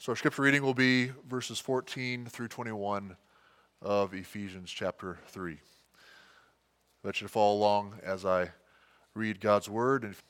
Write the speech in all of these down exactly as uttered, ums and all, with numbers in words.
So our scripture reading will be verses fourteen through twenty-one of Ephesians chapter three. I bet you to follow along as I read God's word. And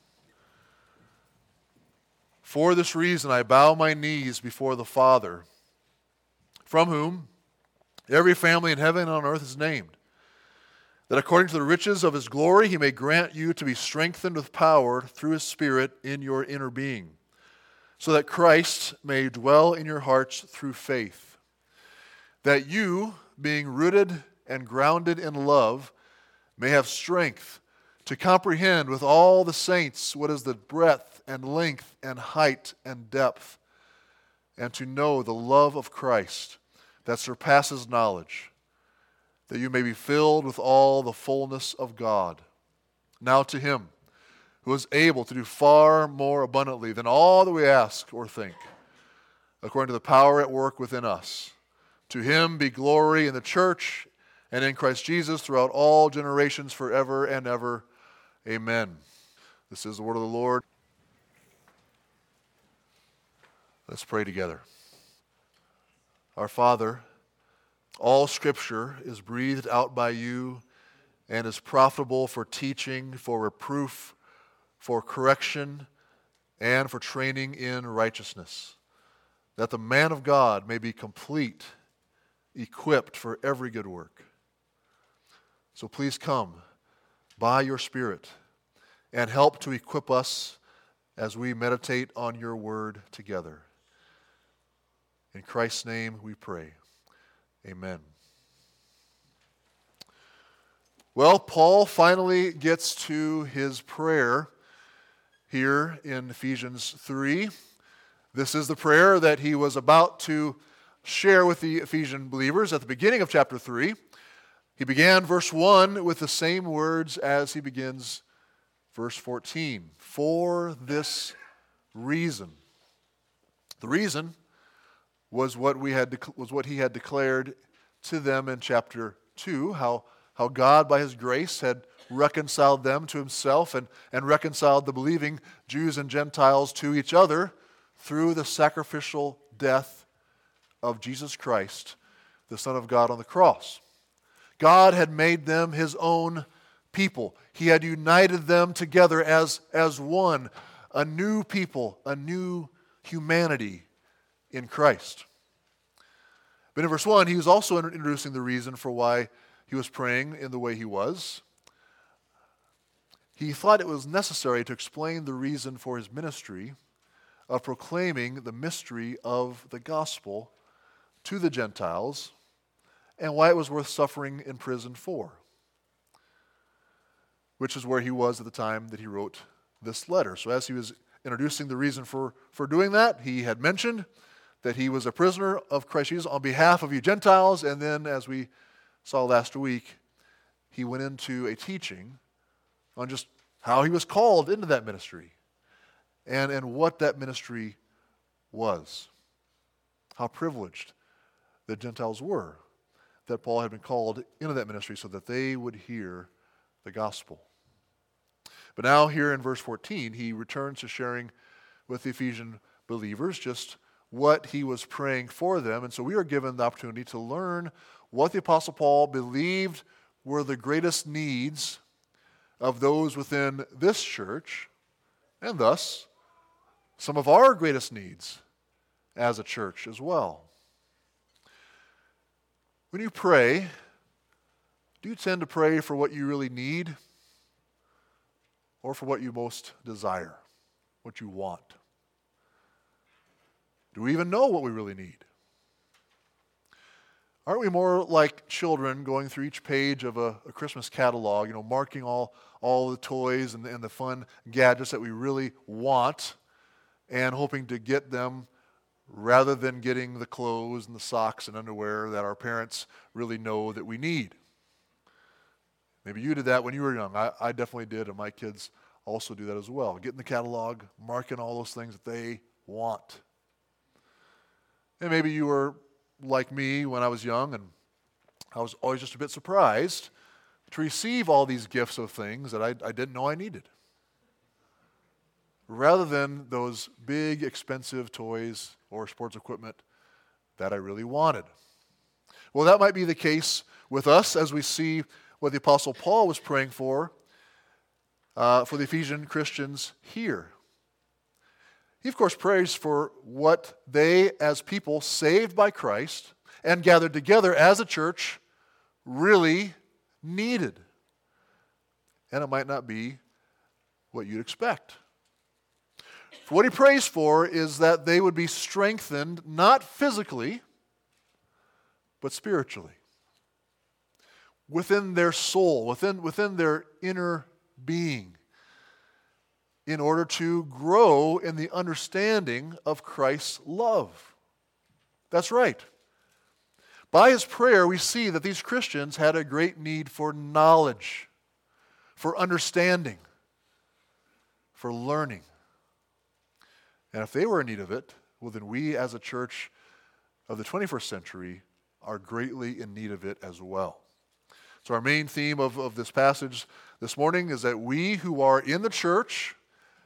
for this reason I bow my knees before the Father, from whom every family in heaven and on earth is named, that according to the riches of his glory he may grant you to be strengthened with power through his Spirit in your inner being, so that Christ may dwell in your hearts through faith, that you, being rooted and grounded in love, may have strength to comprehend with all the saints what is the breadth and length and height and depth, and to know the love of Christ that surpasses knowledge, that you may be filled with all the fullness of God. Now to him who is able to do far more abundantly than all that we ask or think, according to the power at work within us. To him be glory in the church and in Christ Jesus throughout all generations forever and ever. Amen. This is the word of the Lord. Let's pray together. Our Father, all Scripture is breathed out by you and is profitable for teaching, for reproof, for correction, and for training in righteousness, that the man of God may be complete, equipped for every good work. So please come by your Spirit and help to equip us as we meditate on your word together. In Christ's name we pray. Amen. Well, Paul finally gets to his prayer here in Ephesians three. This is the prayer that he was about to share with the Ephesian believers at the beginning of chapter three. He began verse one with the same words as he begins verse fourteen. For this reason. The reason was what we had was what he had declared to them in chapter two, how, how God by his grace had reconciled them to himself and, and reconciled the believing Jews and Gentiles to each other through the sacrificial death of Jesus Christ, the Son of God on the cross. God had made them his own people. He had united them together as, as one, a new people, a new humanity in Christ. But in verse one, he was also introducing the reason for why he was praying in the way he was. He thought it was necessary to explain the reason for his ministry of proclaiming the mystery of the gospel to the Gentiles and why it was worth suffering in prison for, which is where he was at the time that he wrote this letter. So as he was introducing the reason for, for doing that, he had mentioned that he was a prisoner of Christ Jesus on behalf of you Gentiles, and then as we saw last week, he went into a teaching on just how he was called into that ministry and, and what that ministry was. How privileged the Gentiles were that Paul had been called into that ministry so that they would hear the gospel. But now here in verse fourteen, he returns to sharing with the Ephesian believers just what he was praying for them. And so we are given the opportunity to learn what the Apostle Paul believed were the greatest needs of those within this church, and thus some of our greatest needs as a church as well. When you pray, do you tend to pray for what you really need or for what you most desire, what you want? Do we even know what we really need? Aren't we more like children going through each page of a, a Christmas catalog, you know, marking all, all the toys and, and the fun gadgets that we really want and hoping to get them rather than getting the clothes and the socks and underwear that our parents really know that we need? Maybe you did that when you were young. I, I definitely did, and my kids also do that as well. Getting the catalog, marking all those things that they want. And maybe you were like me when I was young, and I was always just a bit surprised to receive all these gifts of things that I, I didn't know I needed. rather than those big, expensive toys or sports equipment that I really wanted. Well, that might be the case with us as we see what the Apostle Paul was praying for uh, for the Ephesian Christians here. He, of course, prays for what they, as people saved by Christ and gathered together as a church, really needed. And it might not be what you'd expect. What he prays for is that they would be strengthened, not physically, but spiritually. Within their soul, within, within their inner being, in order to grow in the understanding of Christ's love. That's right. By his prayer, we see that these Christians had a great need for knowledge, for understanding, for learning. And if they were in need of it, well, then we as a church of the twenty-first century are greatly in need of it as well. So our main theme of, of this passage this morning is that we who are in the church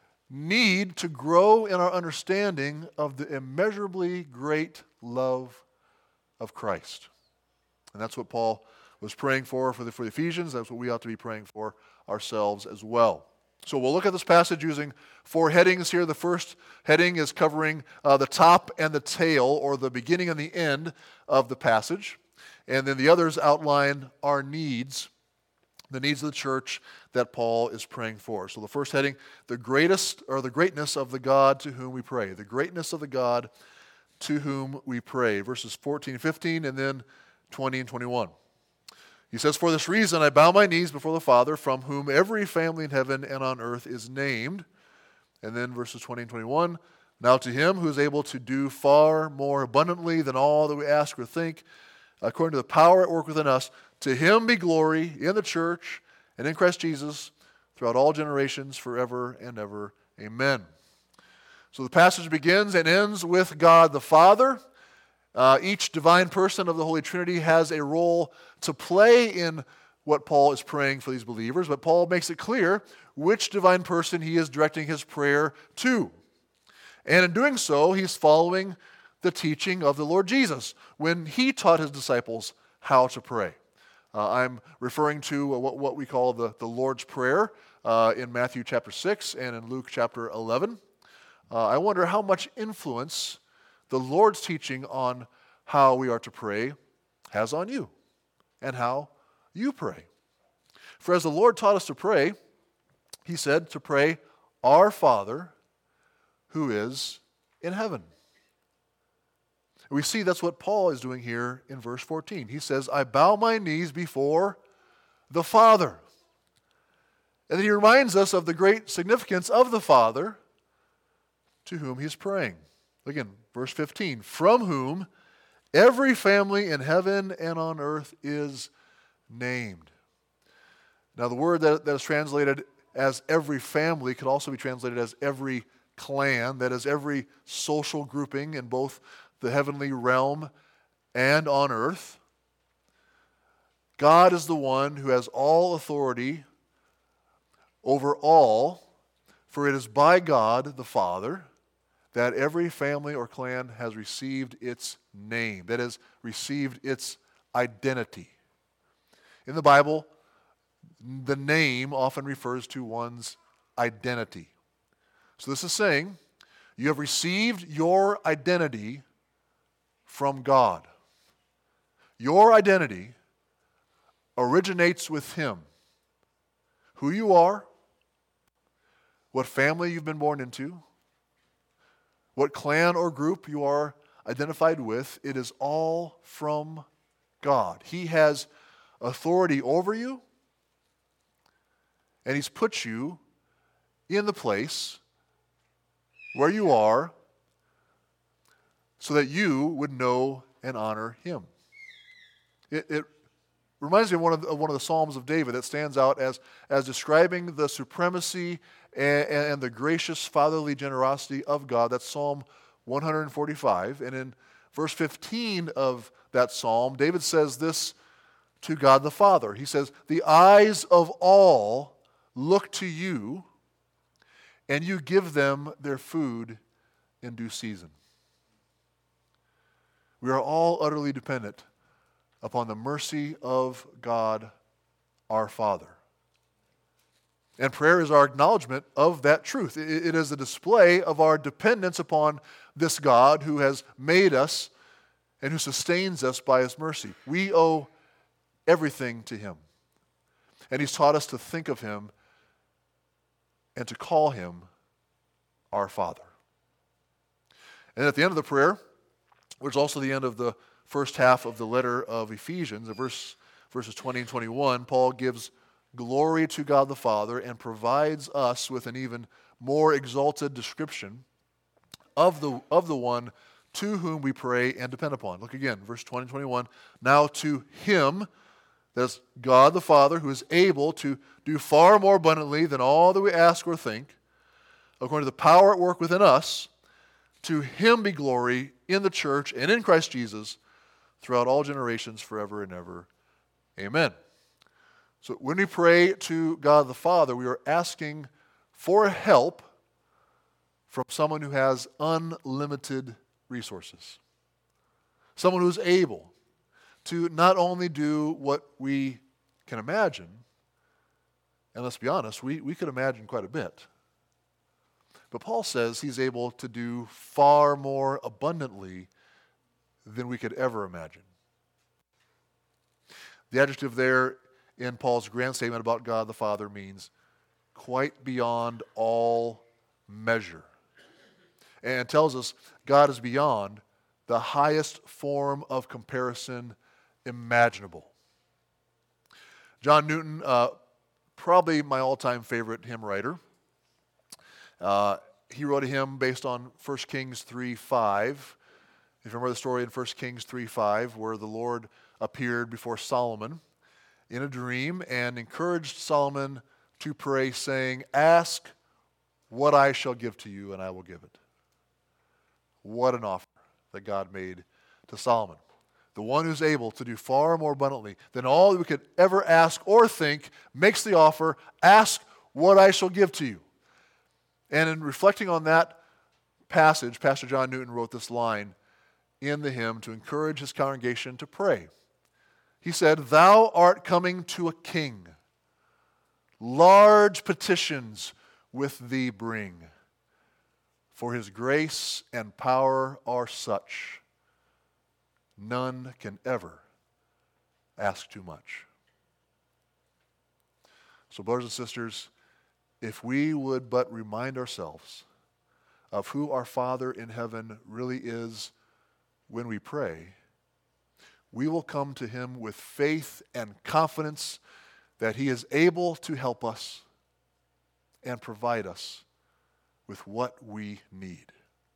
need to grow in our understanding of the immeasurably great love of Christ. And that's what Paul was praying for for the, for the Ephesians. That's what we ought to be praying for ourselves as well. So we'll look at this passage using four headings here. The first heading is covering uh, the top and the tail, or the beginning and the end of the passage. And then the others outline our needs, the needs of the church that Paul is praying for. So the first heading, the greatest, or the greatness of the God to whom we pray. The greatness of the God to whom we pray. Verses fourteen and fifteen, and then twenty and twenty-one. He says, "For this reason I bow my knees before the Father, from whom every family in heaven and on earth is named." And then verses twenty and twenty-one, "Now to him who is able to do far more abundantly than all that we ask or think, according to the power at work within us, to him be glory in the church and in Christ Jesus throughout all generations, forever and ever. Amen." So the passage begins and ends with God the Father. Uh, each divine person of the Holy Trinity has a role to play in what Paul is praying for these believers, but Paul makes it clear which divine person he is directing his prayer to. And in doing so, he's following the teaching of the Lord Jesus when he taught his disciples how to pray. Uh, I'm referring to what, what we call the, the Lord's Prayer uh, in Matthew chapter six and in Luke chapter eleven. Uh, I wonder how much influence the Lord's teaching on how we are to pray has on you and how you pray. For as the Lord taught us to pray, he said to pray, "Our Father who is in heaven." We see that's what Paul is doing here in verse fourteen. He says, "I bow my knees before the Father." And then he reminds us of the great significance of the Father to whom he's praying. Again, verse fifteen, "From whom every family in heaven and on earth is named." Now the word that, that is translated as every family could also be translated as every clan, that is every social grouping in both the heavenly realm and on earth. God is the one who has all authority over all, for it is by God the Father that every family or clan has received its name, that is, received its identity. In the Bible, the name often refers to one's identity. So this is saying, you have received your identity from God. Your identity originates with Him. Who you are, what family you've been born into, what clan or group you are identified with, it is all from God. He has authority over you, and He's put you in the place where you are so that you would know and honor Him. It, it reminds me of one of, the, of one of the Psalms of David that stands out as, as describing the supremacy and, and the gracious fatherly generosity of God. That's Psalm one forty-five. And in verse fifteen of that psalm, David says this to God the Father. He says, "The eyes of all look to you, and you give them their food in due season. We are all utterly dependent upon the mercy of God, our Father. And prayer is our acknowledgement of that truth. It is a display of our dependence upon this God who has made us and who sustains us by His mercy. We owe everything to Him. And He's taught us to think of Him and to call Him our Father. And at the end of the prayer, which is also the end of the first half of the letter of Ephesians, in verse, verses twenty and twenty-one, Paul gives glory to God the Father and provides us with an even more exalted description of the, of the one to whom we pray and depend upon. Look again, verse twenty and twenty-one. Now to Him, that's God the Father, who is able to do far more abundantly than all that we ask or think, according to the power at work within us, to Him be glory in the church and in Christ Jesus throughout all generations, forever and ever. Amen. So when we pray to God the Father, we are asking for help from someone who has unlimited resources. Someone who's able to not only do what we can imagine, and let's be honest, we, we could imagine quite a bit. But Paul says He's able to do far more abundantly than we could ever imagine. The adjective there in Paul's grand statement about God the Father means quite beyond all measure. And tells us God is beyond the highest form of comparison imaginable. John Newton, uh, probably my all-time favorite hymn writer. Uh, he wrote a hymn based on First Kings three five. If you remember the story in First Kings three five, where the Lord appeared before Solomon in a dream and encouraged Solomon to pray, saying, "Ask what I shall give to you, and I will give it." What an offer that God made to Solomon. The one who's able to do far more abundantly than all that we could ever ask or think makes the offer, "Ask what I shall give to you." And in reflecting on that passage, Pastor John Newton wrote this line in the hymn to encourage his congregation to pray. He said, "Thou art coming to a king. Large petitions with thee bring. For His grace and power are such, none can ever ask too much." So, brothers and sisters, if we would but remind ourselves of who our Father in heaven really is when we pray, we will come to Him with faith and confidence that He is able to help us and provide us with what we need.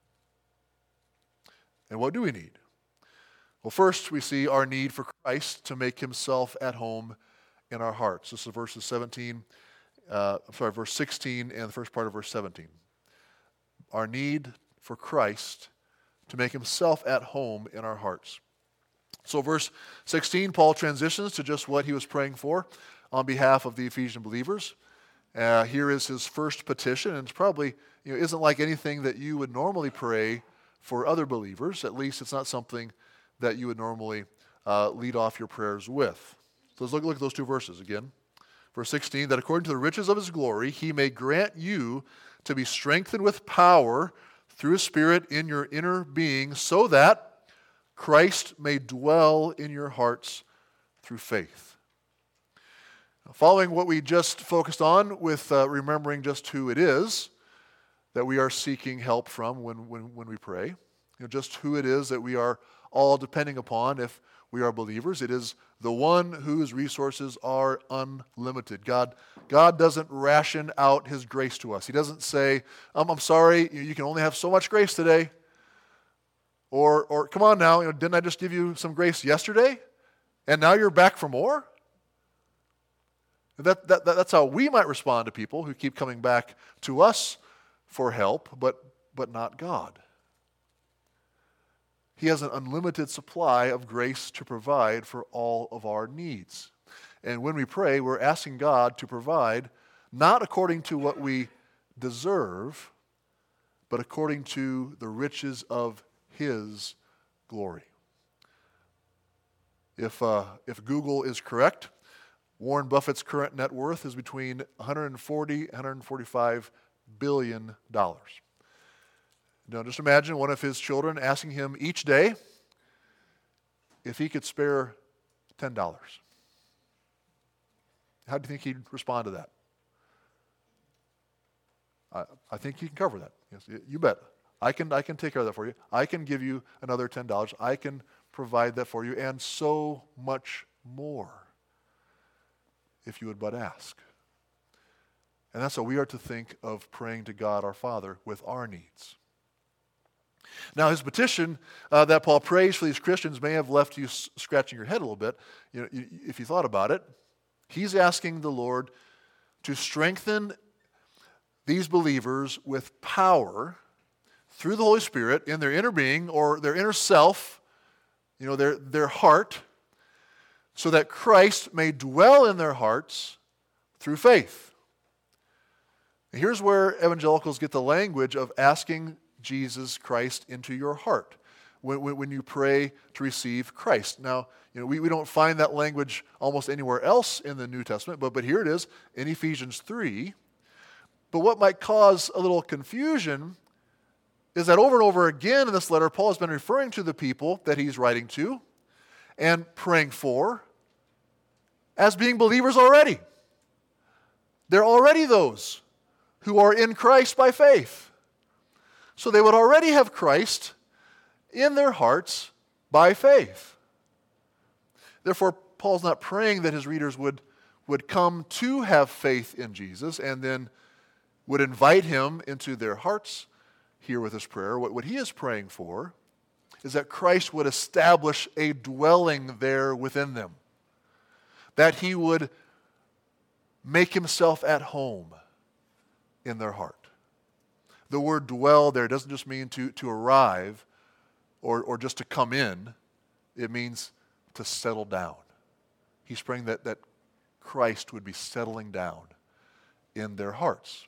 And what do we need? Well, first we see our need for Christ to make Himself at home in our hearts. This is verses seventeen, uh, I'm sorry, verse sixteen and the first part of verse seventeen. Our need for Christ to make Himself at home in our hearts. So verse sixteen, Paul transitions to just what he was praying for on behalf of the Ephesian believers. Uh, here is his first petition, and it's probably, you know, isn't like anything that you would normally pray for other believers. At least it's not something that you would normally uh, lead off your prayers with. So let's look, look at those two verses again. Verse sixteen, that according to the riches of His glory, He may grant you to be strengthened with power through His Spirit in your inner being, so that Christ may dwell in your hearts through faith. Following what we just focused on with uh, remembering just who it is that we are seeking help from when, when, when we pray, you know, just who it is that we are all depending upon if we are believers. It is the one whose resources are unlimited. God, God doesn't ration out His grace to us. He doesn't say, um, I'm sorry, you, you can only have so much grace today. Or, or come on now, you know, didn't I just give you some grace yesterday? And now you're back for more? That, that, that, that's how we might respond to people who keep coming back to us for help, but, but not God. He has an unlimited supply of grace to provide for all of our needs. And when we pray, we're asking God to provide not according to what we deserve, but according to the riches of his glory. If, uh, if Google is correct, Warren Buffett's current net worth is between one hundred forty and one hundred forty-five billion dollars. Now just imagine one of his children asking him each day if he could spare ten dollars. How do you think he'd respond to that? I, I think he can cover that. Yes, you bet. I can, I can take care of that for you. I can give you another ten dollars. I can provide that for you, and so much more, if you would but ask. And that's how we are to think of praying to God our Father with our needs. Now, his petition uh, that Paul prays for these Christians may have left you s- scratching your head a little bit, you know, you, if you thought about it. He's asking the Lord to strengthen these believers with power through the Holy Spirit in their inner being or their inner self, you know, their, their heart, so that Christ may dwell in their hearts through faith. And here's where evangelicals get the language of asking Jesus Christ into your heart when, when, when you pray to receive Christ. Now, you know, we, we don't find that language almost anywhere else in the New Testament, but, but here it is in Ephesians three. But what might cause a little confusion is that over and over again in this letter, Paul has been referring to the people that he's writing to and praying for as being believers already. They're already those who are in Christ by faith. So they would already have Christ in their hearts by faith. Therefore, Paul's not praying that his readers would, would come to have faith in Jesus and then would invite him into their hearts here with his prayer. What, what he is praying for is that Christ would establish a dwelling there within them, that he would make himself at home in their heart. The word dwell there doesn't just mean to, to arrive or, or just to come in. It means to settle down. He's praying that, that Christ would be settling down in their hearts.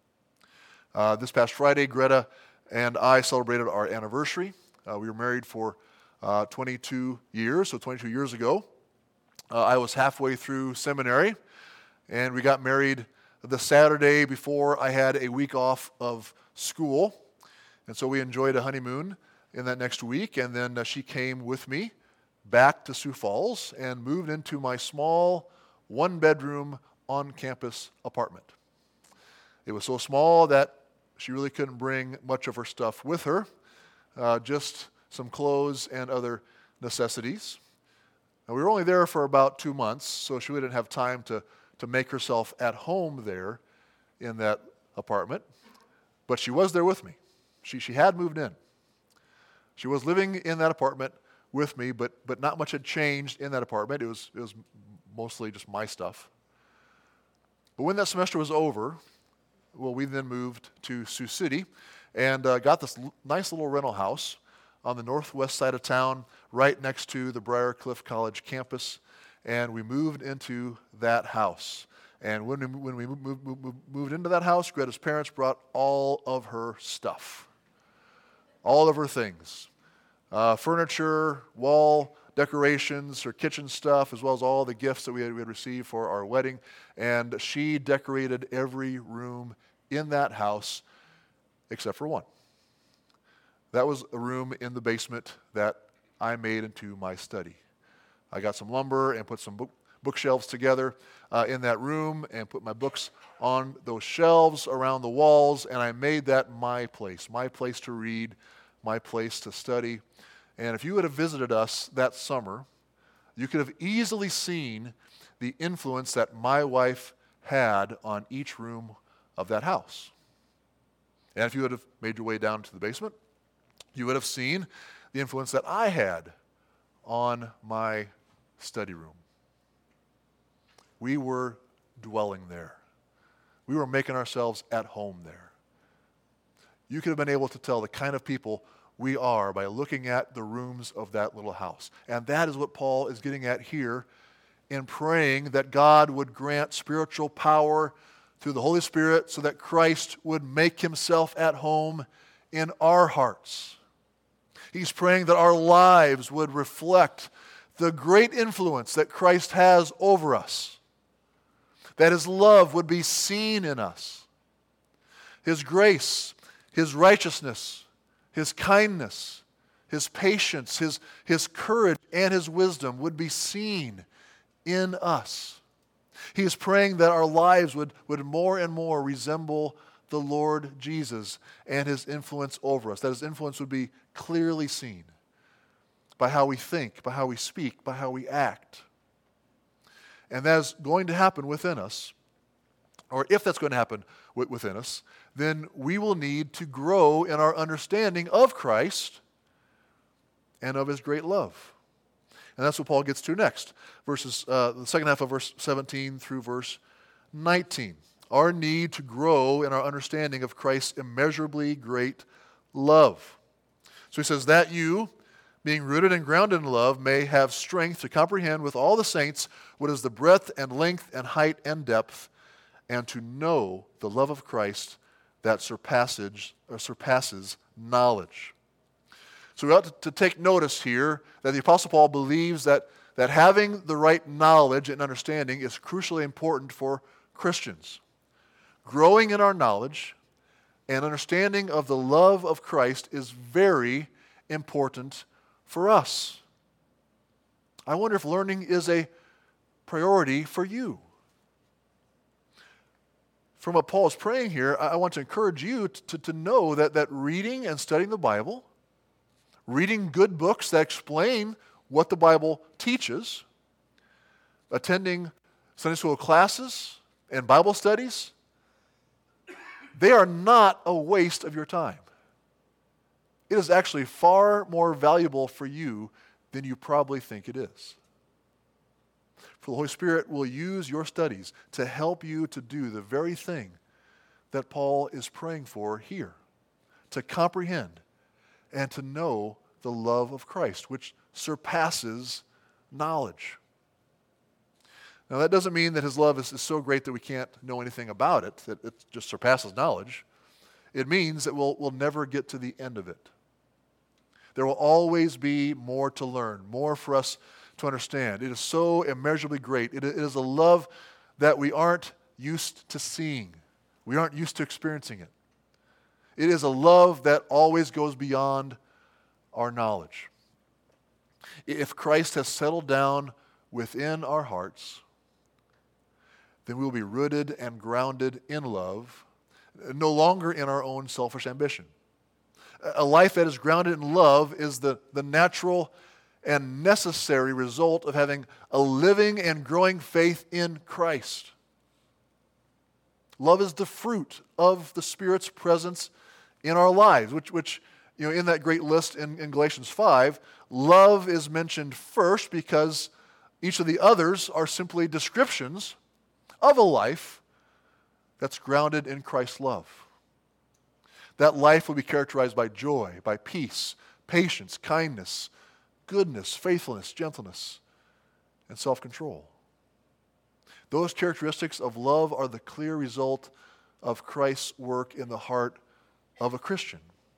Uh, this past Friday, Greta and I celebrated our anniversary. Uh, we were married for uh, twenty-two years, so twenty-two years ago. Uh, I was halfway through seminary, and we got married the Saturday before I had a week off of school. And so we enjoyed a honeymoon in that next week, and then uh, she came with me back to Sioux Falls and moved into my small one-bedroom on-campus apartment. It was so small that she really couldn't bring much of her stuff with her, uh, just some clothes and other necessities. Now, we were only there for about two months, so she didn't have time to, to make herself at home there in that apartment. But she was there with me. She, she had moved in. She was living in that apartment with me, but, but not much had changed in that apartment. It was, it was mostly just my stuff. But when that semester was over, well, we then moved to Sioux City and uh, got this l- nice little rental house on the northwest side of town, right next to the Briarcliff College campus. And we moved into that house. And when we, when we moved, moved, moved into that house, Greta's parents brought all of her stuff, all of her things, uh, furniture, wall decorations, her kitchen stuff, as well as all the gifts that we had, we had received for our wedding. And she decorated every room in that house except for one. That was a room in the basement that I made into my study. I got some lumber and put some book, bookshelves together uh, in that room and put my books on those shelves around the walls, and I made that my place, my place to read, my place to study. And if you would have visited us that summer, you could have easily seen the influence that my wife had on each room of that house. And if you would have made your way down to the basement, you would have seen the influence that I had on my study room. We were dwelling there. We were making ourselves at home there. You could have been able to tell the kind of people we are by looking at the rooms of that little house. And that is what Paul is getting at here in praying that God would grant spiritual power through the Holy Spirit so that Christ would make himself at home in our hearts. He's praying that our lives would reflect the great influence that Christ has over us, that his love would be seen in us, his grace, his righteousness, his kindness, his patience, his, his courage, and his wisdom would be seen in us. He is praying that our lives would, would more and more resemble the Lord Jesus and his influence over us, that his influence would be clearly seen by how we think, by how we speak, by how we act. And that is going to happen within us, or if that's going to happen within us, then we will need to grow in our understanding of Christ and of his great love. And that's what Paul gets to next. Verses, uh, the second half of verse seventeen through verse nineteen. Our need to grow in our understanding of Christ's immeasurably great love. So he says, that you, being rooted and grounded in love, may have strength to comprehend with all the saints what is the breadth and length and height and depth, and to know the love of Christ that surpasses, or surpasses knowledge. So we ought to take notice here that the Apostle Paul believes that, that having the right knowledge and understanding is crucially important for Christians. Growing in our knowledge and understanding of the love of Christ is very important for us. I wonder if learning is a priority for you. From what Paul is praying here, I want to encourage you to, to know that, that reading and studying the Bible, reading good books that explain what the Bible teaches, attending Sunday school classes and Bible studies, they are not a waste of your time. It is actually far more valuable for you than you probably think it is. For the Holy Spirit will use your studies to help you to do the very thing that Paul is praying for here, to comprehend and to know the love of Christ, which surpasses knowledge. Now, that doesn't mean that his love is, is so great that we can't know anything about it, that it just surpasses knowledge. It means that we'll, we'll never get to the end of it. There will always be more to learn, more for us to understand. It is so immeasurably great. It, it is a love that we aren't used to seeing. We aren't used to experiencing it. It is a love that always goes beyond our knowledge. If Christ has settled down within our hearts, then we will be rooted and grounded in love, no longer in our own selfish ambition. A life that is grounded in love is the, the natural and necessary result of having a living and growing faith in Christ. Love is the fruit of the Spirit's presence in our lives, which, which you know, in that great list in, in Galatians five, love is mentioned first because each of the others are simply descriptions of a life that's grounded in Christ's love. That life will be characterized by joy, by peace, patience, kindness, goodness, faithfulness, gentleness, and self-control. Those characteristics of love are the clear result of Christ's work in the heart of a Christian.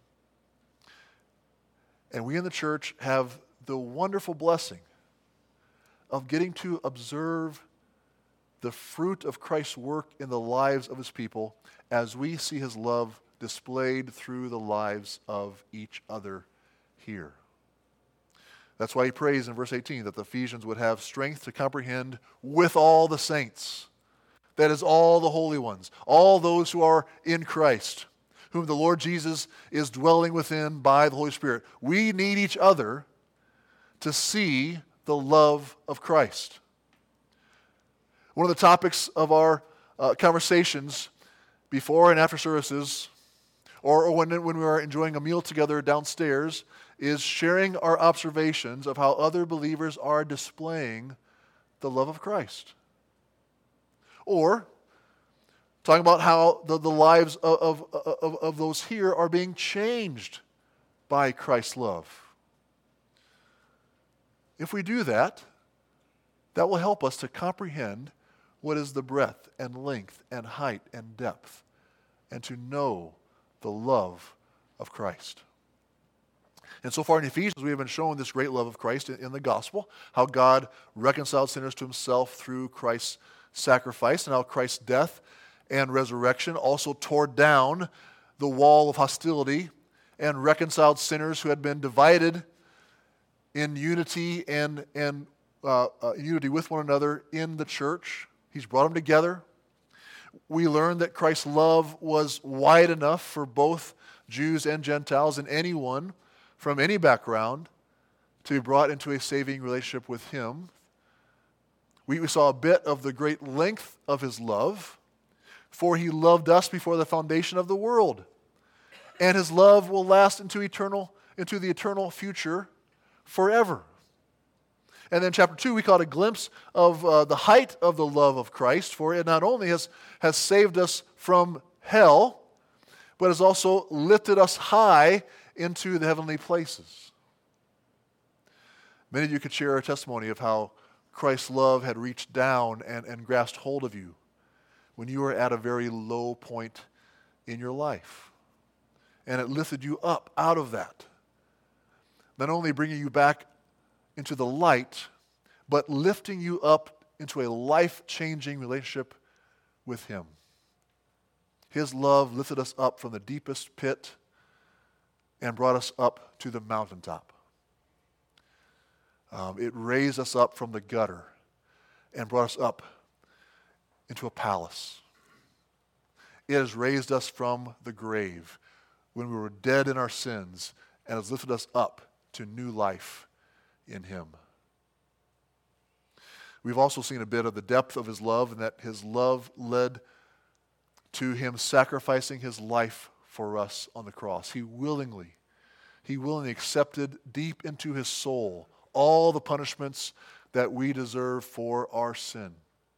And we in the church have the wonderful blessing of getting to observe the fruit of Christ's work in the lives of his people as we see his love displayed through the lives of each other here. That's why he prays in verse eighteen that the Ephesians would have strength to comprehend with all the saints. That is, all the holy ones, all those who are in Christ, whom the Lord Jesus is dwelling within by the Holy Spirit. We need each other to see the love of Christ. One of the topics of our uh, conversations before and after services, or, or when, when we are enjoying a meal together downstairs, is sharing our observations of how other believers are displaying the love of Christ. Or talking about how the, the lives of, of, of, of those here are being changed by Christ's love. If we do that, that will help us to comprehend what is the breadth and length and height and depth, and to know the love of Christ. And so far in Ephesians, we have been shown this great love of Christ in, in the gospel, how God reconciled sinners to himself through Christ's sacrifice, and how Christ's death and resurrection also tore down the wall of hostility and reconciled sinners who had been divided in unity and, and uh, uh, unity with one another in the church. He's brought them together. We learned that Christ's love was wide enough for both Jews and Gentiles and anyone from any background to be brought into a saving relationship with him. We, we saw a bit of the great length of his love, for he loved us before the foundation of the world. And his love will last into eternal, into the eternal future forever. And then chapter two, we caught a glimpse of uh, the height of the love of Christ, for it not only has, has saved us from hell, but has also lifted us high into the heavenly places. Many of you could share a testimony of how Christ's love had reached down and, and grasped hold of you when you were at a very low point in your life. And it lifted you up out of that. Not only bringing you back into the light, but lifting you up into a life-changing relationship with him. His love lifted us up from the deepest pit and brought us up to the mountaintop. Um, it raised us up from the gutter and brought us up into a palace. It has raised us from the grave when we were dead in our sins and has lifted us up to new life in him. We've also seen a bit of the depth of his love, and that his love led to him sacrificing his life for us on the cross. He willingly, he willingly accepted deep into his soul all the punishments that we deserve for our sin.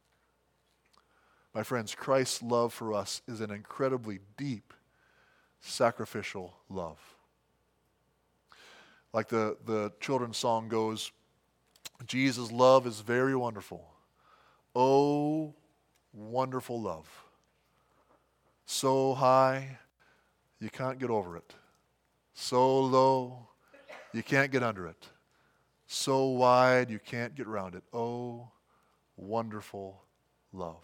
My friends, Christ's love for us is an incredibly deep, sacrificial love. Like the, the children's song goes, Jesus' love is very wonderful. Oh, wonderful love. So high, you can't get over it. So low, you can't get under it. So wide, you can't get around it. Oh, wonderful love.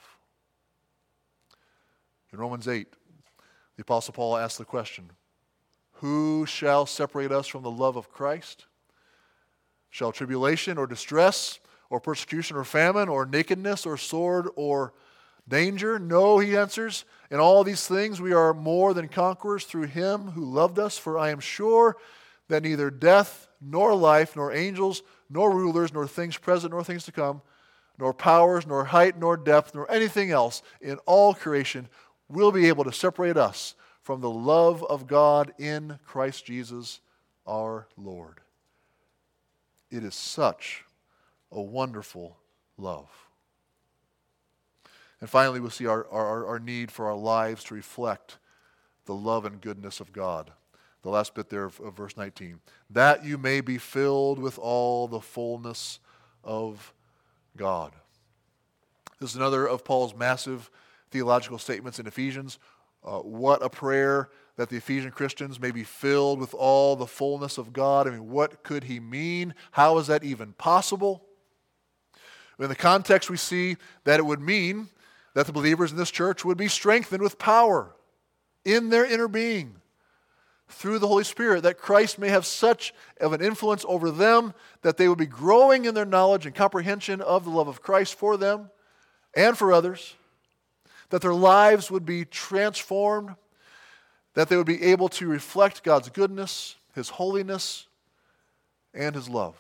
In Romans eight, the Apostle Paul asked the question, who shall separate us from the love of Christ? Shall tribulation or distress or persecution or famine or nakedness or sword or danger? No, he answers. In all these things we are more than conquerors through him who loved us. For I am sure that neither death nor life nor angels nor rulers nor things present nor things to come nor powers nor height nor depth nor anything else in all creation will be able to separate us from the love of God in Christ Jesus our Lord. It is such a wonderful love. And finally, we'll see our, our, our need for our lives to reflect the love and goodness of God. The last bit there of, of verse nineteen. That you may be filled with all the fullness of God. This is another of Paul's massive theological statements in Ephesians. Uh, what a prayer that the Ephesian Christians may be filled with all the fullness of God. I mean, what could he mean? How is that even possible? In the context, we see that it would mean that the believers in this church would be strengthened with power in their inner being through the Holy Spirit, that Christ may have such of an influence over them that they would be growing in their knowledge and comprehension of the love of Christ for them and for others, that their lives would be transformed, that they would be able to reflect God's goodness, his holiness, and his love.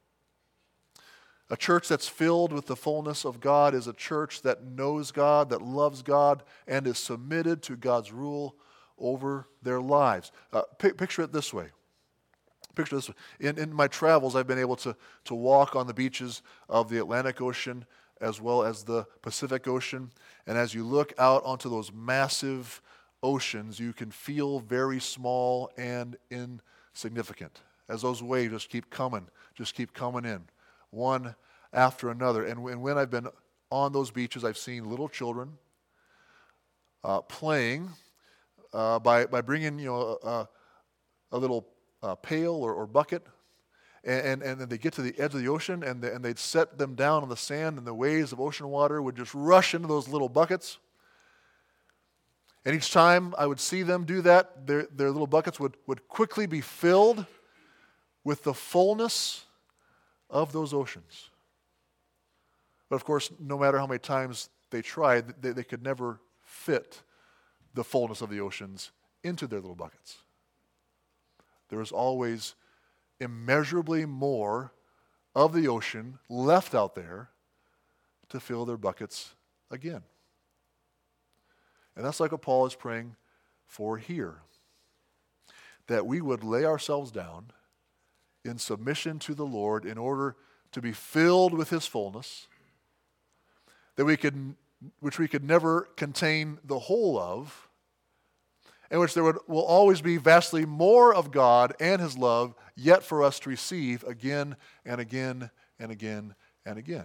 A church that's filled with the fullness of God is a church that knows God, that loves God, and is submitted to God's rule over their lives. Uh, p- picture it this way. Picture this way. In, in my travels, I've been able to, to walk on the beaches of the Atlantic Ocean as well as the Pacific Ocean. And as you look out onto those massive oceans, you can feel very small and insignificant as those waves just keep coming, just keep coming in, one after another. And when, when I've been on those beaches, I've seen little children uh, playing uh, by, by bringing, you know, a, a little uh, pail or, or bucket, and, and, and then they get to the edge of the ocean, and, the, and they'd set them down on the sand, and the waves of ocean water would just rush into those little buckets. And each time I would see them do that, their, their little buckets would, would quickly be filled with the fullness of those oceans. But of course, no matter how many times they tried, they, they could never fit the fullness of the oceans into their little buckets. There was always immeasurably more of the ocean left out there to fill their buckets again. And that's like what Paul is praying for here. That we would lay ourselves down in submission to the Lord in order to be filled with His fullness, that we could, which we could never contain the whole of, in which there would, will always be vastly more of God and His love yet for us to receive again and again and again and again.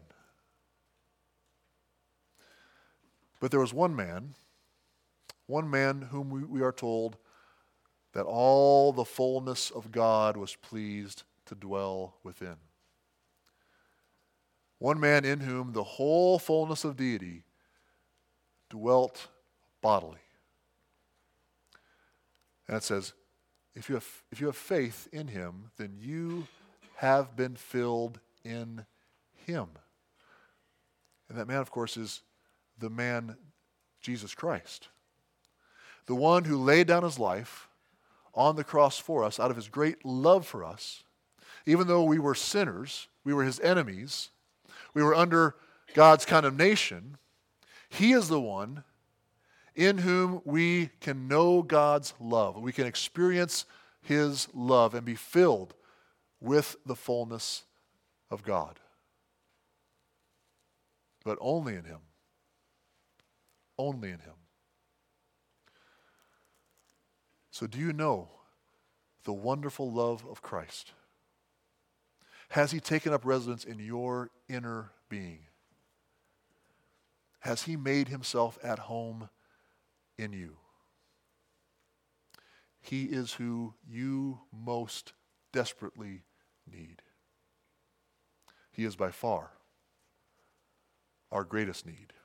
But there was one man, one man whom we, we are told that all the fullness of God was pleased to dwell within. One man in whom the whole fullness of deity dwelt bodily. And it says, if you have, if you have faith in Him, then you have been filled in Him. And that man, of course, is the man Jesus Christ. The one who laid down His life on the cross for us out of His great love for us. Even though we were sinners, we were His enemies, we were under God's condemnation, He is the one in whom we can know God's love. We can experience His love and be filled with the fullness of God. But only in Him. Only in Him. So do you know the wonderful love of Christ? Has He taken up residence in your inner being? Has He made Himself at home in you? He is who you most desperately need. He is by far our greatest need.